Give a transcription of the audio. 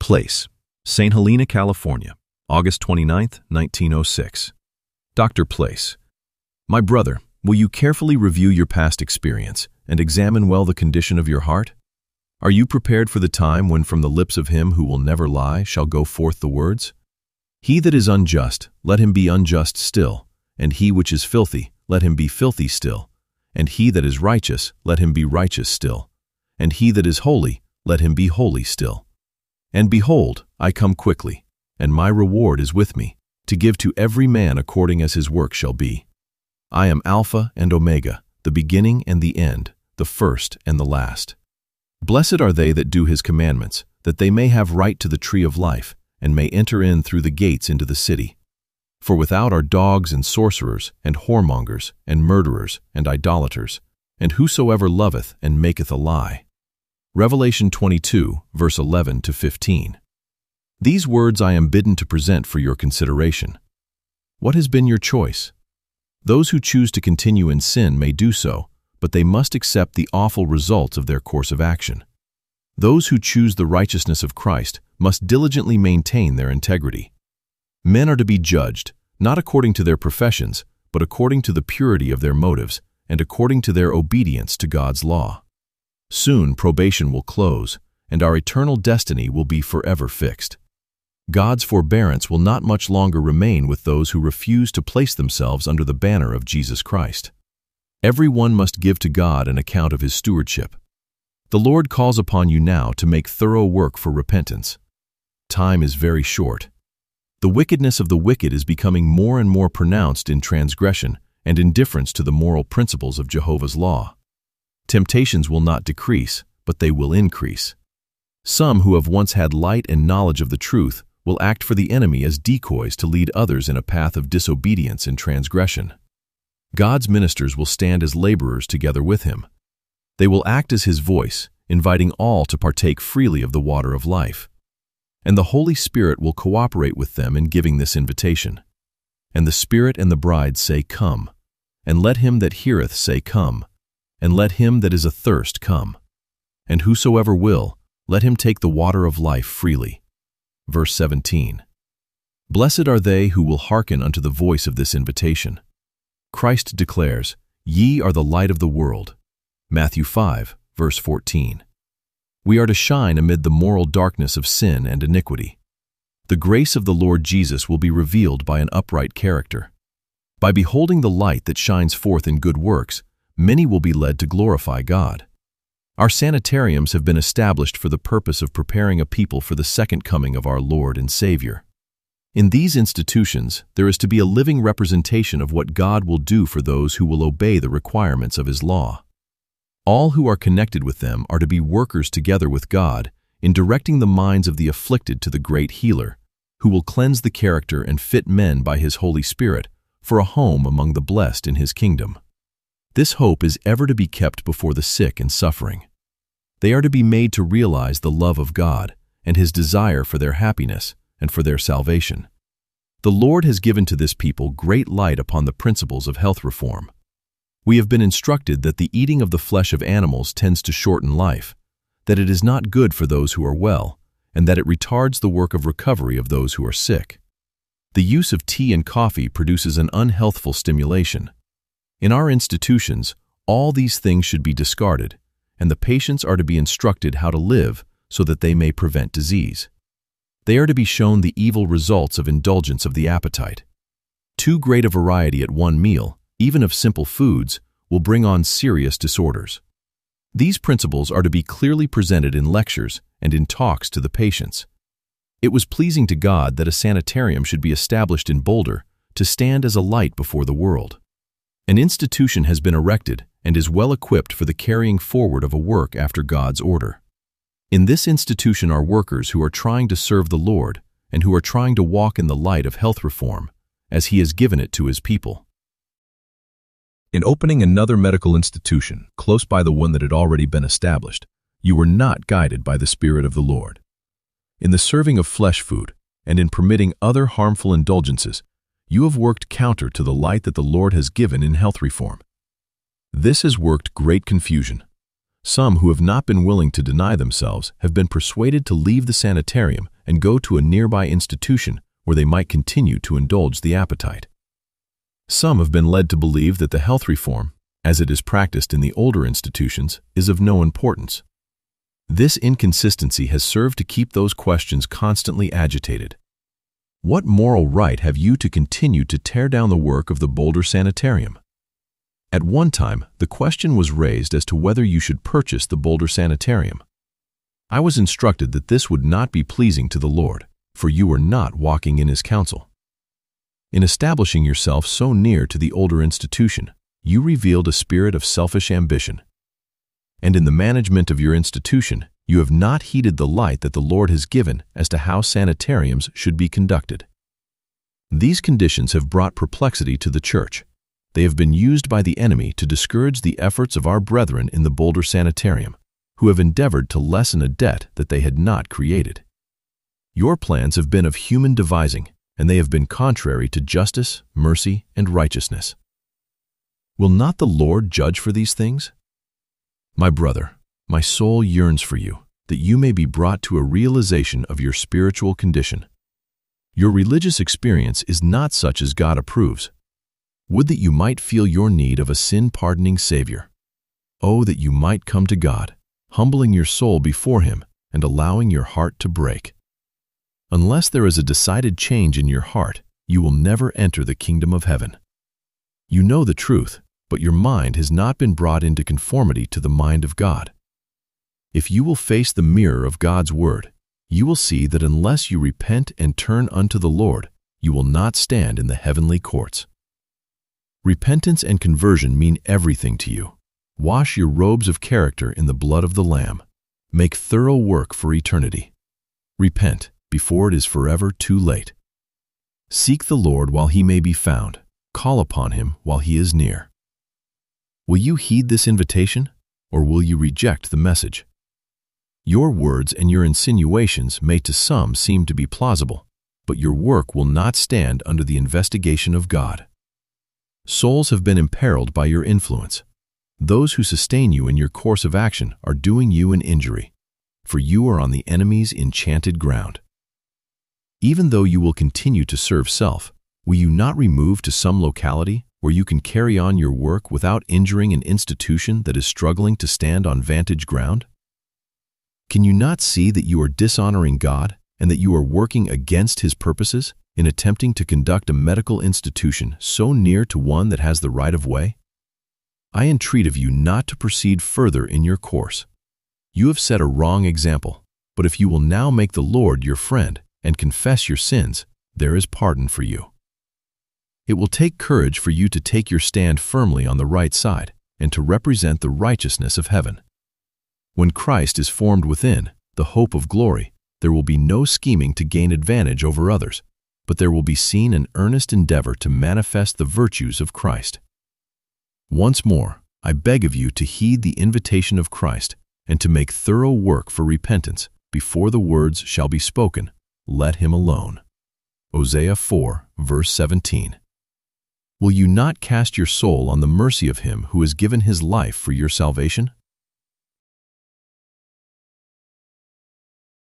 Place, St. Helena, California, August 29, 1906. Dr. Place, my brother, will you carefully review your past experience and examine well the condition of your heart? Are you prepared for the time when from the lips of him who will never lie shall go forth the words? He that is unjust, let him be unjust still, and he which is filthy, let him be filthy still, and he that is righteous, let him be righteous still, and he that is holy, let him be holy still. And behold, I come quickly, and my reward is with me, to give to every man according as his work shall be. I am Alpha and Omega, the beginning and the end, the first and the last. Blessed are they that do his commandments, that they may have right to the tree of life, and may enter in through the gates into the city. For without are dogs and sorcerers, and whoremongers, and murderers, and idolaters, and whosoever loveth and maketh a lie. Revelation 22, verse 11 to 15. These words I am bidden to present for your consideration. What has been your choice? Those who choose to continue in sin may do so, but they must accept the awful results of their course of action. Those who choose the righteousness of Christ must diligently maintain their integrity. Men are to be judged, not according to their professions, but according to the purity of their motives and according to their obedience to God's law. Soon probation will close, and our eternal destiny will be forever fixed. God's forbearance will not much longer remain with those who refuse to place themselves under the banner of Jesus Christ. Every one must give to God an account of his stewardship. The Lord calls upon you now to make thorough work for repentance. Time is very short. The wickedness of the wicked is becoming more and more pronounced in transgression and indifference to the moral principles of Jehovah's law. Temptations will not decrease, but they will increase. Some who have once had light and knowledge of the truth will act for the enemy as decoys to lead others in a path of disobedience and transgression. God's ministers will stand as laborers together with him. They will act as his voice, inviting all to partake freely of the water of life. And the Holy Spirit will cooperate with them in giving this invitation. And the Spirit and the bride say, Come. And let him that heareth say, Come. And let him that is athirst come. And whosoever will, let him take the water of life freely. Verse 17. Blessed are they who will hearken unto the voice of this invitation. Christ declares, Ye are the light of the world. Matthew 5, verse 14. We are to shine amid the moral darkness of sin and iniquity. The grace of the Lord Jesus will be revealed by an upright character. By beholding the light that shines forth in good works, many will be led to glorify God. Our sanitariums have been established for the purpose of preparing a people for the second coming of our Lord and Savior. In these institutions, there is to be a living representation of what God will do for those who will obey the requirements of his law. All who are connected with them are to be workers together with God in directing the minds of the afflicted to the great healer, who will cleanse the character and fit men by his Holy Spirit for a home among the blessed in his kingdom. This hope is ever to be kept before the sick and suffering. They are to be made to realize the love of God and his desire for their happiness and for their salvation. The Lord has given to this people great light upon the principles of health reform. We have been instructed that the eating of the flesh of animals tends to shorten life, that it is not good for those who are well, and that it retards the work of recovery of those who are sick. The use of tea and coffee produces an unhealthful stimulation. In our institutions, all these things should be discarded, and the patients are to be instructed how to live so that they may prevent disease. They are to be shown the evil results of indulgence of the appetite. Too great a variety at one meal, even of simple foods, will bring on serious disorders. These principles are to be clearly presented in lectures and in talks to the patients. It was pleasing to God that a sanitarium should be established in Boulder to stand as a light before the world. An institution has been erected and is well equipped for the carrying forward of a work after God's order. In this institution are workers who are trying to serve the Lord and who are trying to walk in the light of health reform, as he has given it to his people. In opening another medical institution close by the one that had already been established, you were not guided by the Spirit of the Lord. In the serving of flesh food and in permitting other harmful indulgences, you have worked counter to the light that the Lord has given in health reform. This has worked great confusion. Some who have not been willing to deny themselves have been persuaded to leave the sanitarium and go to a nearby institution where they might continue to indulge the appetite. Some have been led to believe that the health reform, as it is practiced in the older institutions, is of no importance. This inconsistency has served to keep those questions constantly agitated. What moral right have you to continue to tear down the work of the Boulder Sanitarium? At one time, the question was raised as to whether you should purchase the Boulder Sanitarium. I was instructed that this would not be pleasing to the Lord, for you are not walking in His counsel. In establishing yourself so near to the older institution, you revealed a spirit of selfish ambition. And in the management of your institution, you have not heeded the light that the Lord has given as to how sanitariums should be conducted. These conditions have brought perplexity to the church. They have been used by the enemy to discourage the efforts of our brethren in the Boulder Sanitarium, who have endeavored to lessen a debt that they had not created. Your plans have been of human devising, and they have been contrary to justice, mercy, and righteousness. Will not the Lord judge for these things? My brother, my soul yearns for you, that you may be brought to a realization of your spiritual condition. Your religious experience is not such as God approves. Would that you might feel your need of a sin-pardoning Savior. Oh, that you might come to God, humbling your soul before Him and allowing your heart to break. Unless there is a decided change in your heart, you will never enter the kingdom of heaven. You know the truth, but your mind has not been brought into conformity to the mind of God. If you will face the mirror of God's Word, you will see that unless you repent and turn unto the Lord, you will not stand in the heavenly courts. Repentance and conversion mean everything to you. Wash your robes of character in the blood of the Lamb. Make thorough work for eternity. Repent before it is forever too late. Seek the Lord while He may be found. Call upon Him while He is near. Will you heed this invitation, or will you reject the message? Your words and your insinuations may to some seem to be plausible, but your work will not stand under the investigation of God. Souls have been imperiled by your influence. Those who sustain you in your course of action are doing you an injury, for you are on the enemy's enchanted ground. Even though you will continue to serve self, will you not remove to some locality where you can carry on your work without injuring an institution that is struggling to stand on vantage ground? Can you not see that you are dishonoring God and that you are working against His purposes in attempting to conduct a medical institution so near to one that has the right of way? I entreat of you not to proceed further in your course. You have set a wrong example, but if you will now make the Lord your friend and confess your sins, there is pardon for you. It will take courage for you to take your stand firmly on the right side and to represent the righteousness of heaven. When Christ is formed within, the hope of glory, there will be no scheming to gain advantage over others, but there will be seen an earnest endeavor to manifest the virtues of Christ. Once more, I beg of you to heed the invitation of Christ and to make thorough work for repentance before the words shall be spoken, "Let him alone." Hosea 4, verse 17. Will you not cast your soul on the mercy of Him who has given His life for your salvation?